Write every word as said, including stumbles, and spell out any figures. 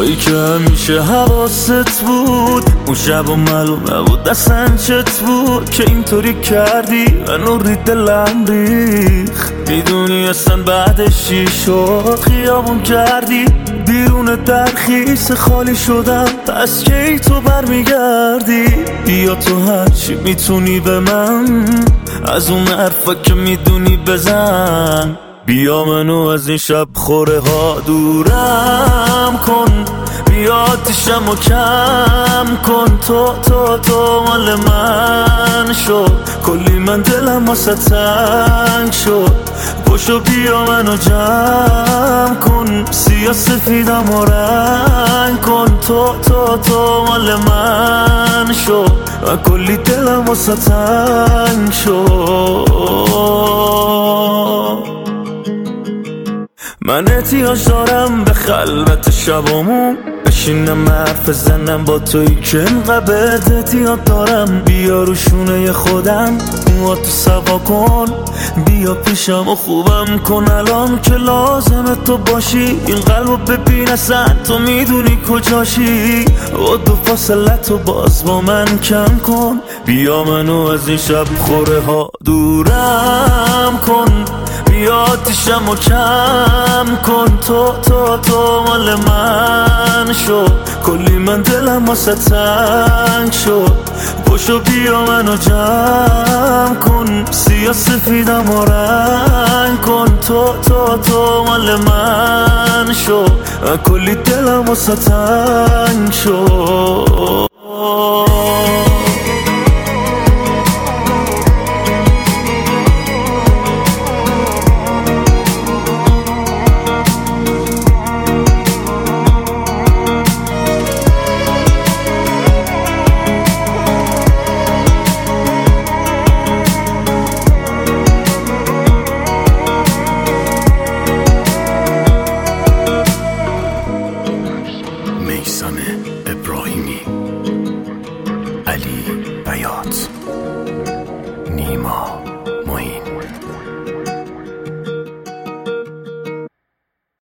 تویی که همیشه حواست بود، اون شب و معلوم نبود دستن چت بود که اینطوری کردی منو ری دلم ریخ. میدونی اصلا بعدش چی شد، خیابون کردی بیرون درخیس خالی شدم، پس کی تو برمیگردی؟ بیا تو هرچی میتونی به من، از اون حرفا که میدونی بزن. بیا منو از این شب خوره ها دورم کن، بیا آتیشم و کم کن. تو تو تو مال من شد، کلی من دلم واسه تنگ شد. پشو بیا منو جمع کن، سیاه سفیدم و رنگ کن. تو تو تو مال من شد، من کلی دلم واسه تنگ شد. من احتیاج دارم به خلوت شبامون، بشینم حرف زنم با توی که اینقدر احتیاج دارم. بیا رو شونه خودم موها تو سوا کن، بیا پیشم و خوبم کن الان که لازمه تو باشی. این قلبو ببین اصلا تو میدونی کجاشی، و دو فاصله تو باز با من کم کن. بیا منو از این شب خوره ها دورم کن، بیا آتیشم و کم کن. تو تو تو مال من شد، کلی من دلم واسه تنگ شد. پشو بیا منو جمع کن، سیاه سفیدم و رنگ کن. تو تو تو مال من شد، کلی دلم واسه تنگ شد. میثم ابراهیمی